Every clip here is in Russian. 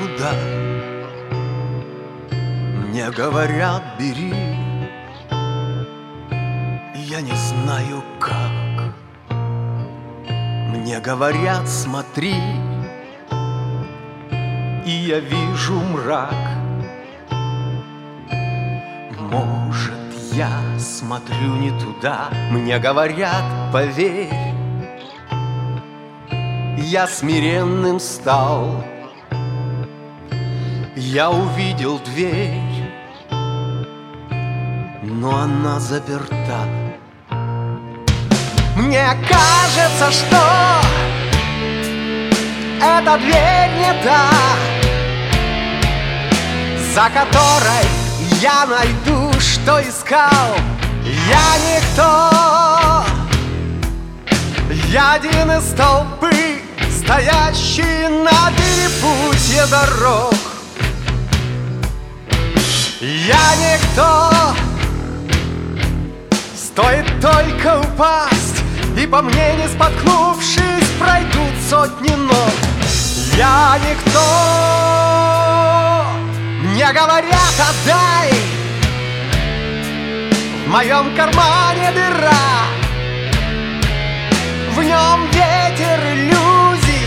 куда. Мне говорят, бери, я не знаю как. Мне говорят, смотри, и я вижу мрак. Может, я смотрю не туда. Мне говорят, поверь, я смиренным стал. Я увидел дверь, но она заперта. Мне кажется, что эта дверь не та, за которой я найду, что искал. Я никто, я один из толпы, стоящий на перепутье дорог. Я никто, стоит только упасть, и по мне, не споткнувшись, пройдут сотни ног. Я никто, мне говорят, отдай, в моем кармане дыра, в нем ветер иллюзий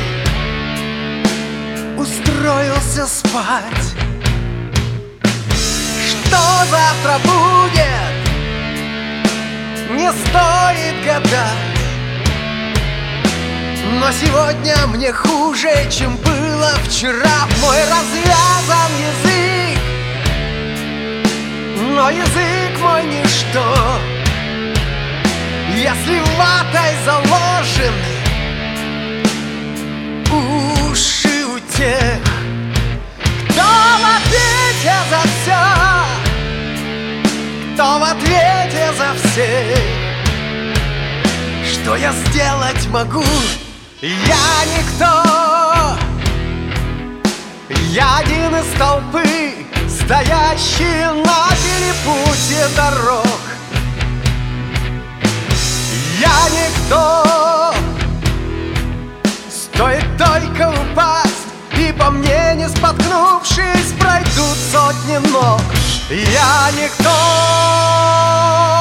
устроился спать. Что завтра будет, не стоит гадать. Но сегодня мне хуже, чем было вчера. Мой развязан язык, но язык мой ничто, если ватой заложены уши у тех, кто в ответе за все, кто в ответе за всех. Что я сделать могу? Я никто, я один из толпы, стоящий на перепутье дорог. Я никто, стоит только упасть, и по мне, не споткнувшись, пройдут сотни ног. Я никто.